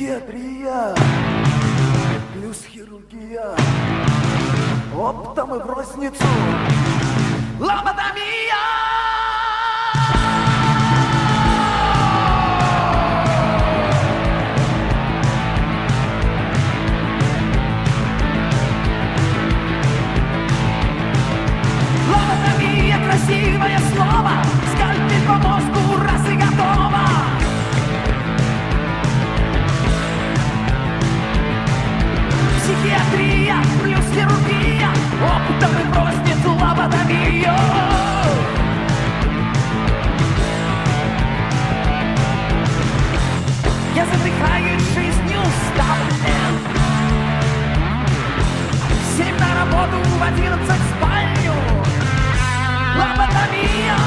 Психиатрия плюс хирургия, оптом и в розницу лоботомия. Лоботомия, красивое слово, скальпель по мозгу, раз и готово. Психиатрия плюс хирургия, оптом и в розницу лоботомия. Я задыхаюсь жизнью ставлен. 7 на работу, в 11 в спальню. Лоботомия.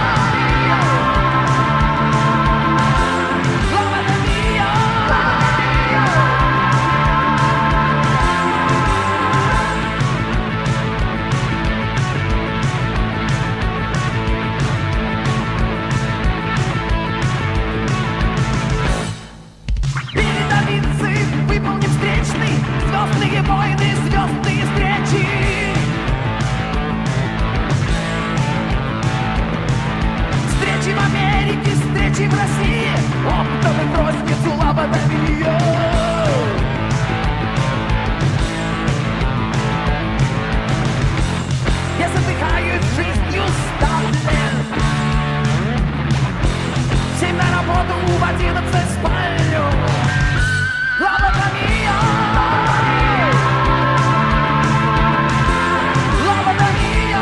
Выполним встречный, звездные войны, звездные встречи. Встречи в Америке, встречи в России, оптом и в розницу лоботомия. Я задыхаюсь жизнью ставлен. 7 на работу, в 11 в спальню. Лоботомия! Лоботомия!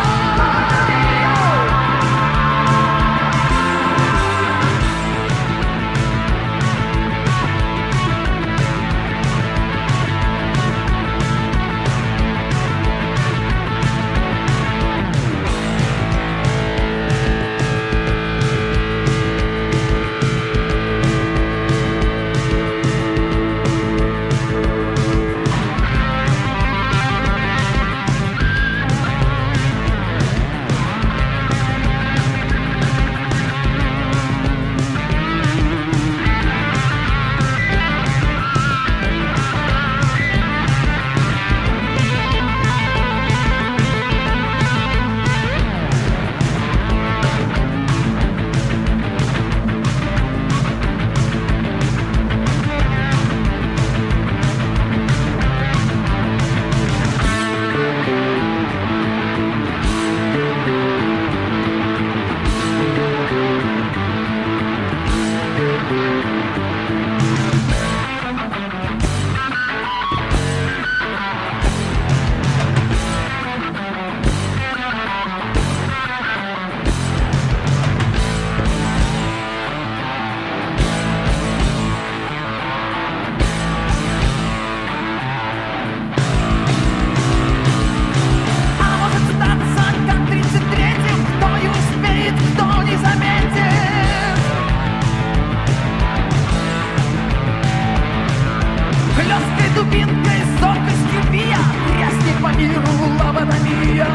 Дубинкой, зоркостью вия, тряснет по миру лоботомия.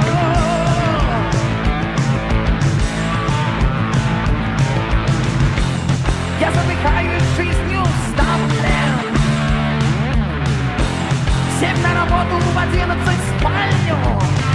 Я задыхаюсь жизнью ставлен. 7 на работу, в 11 в спальню.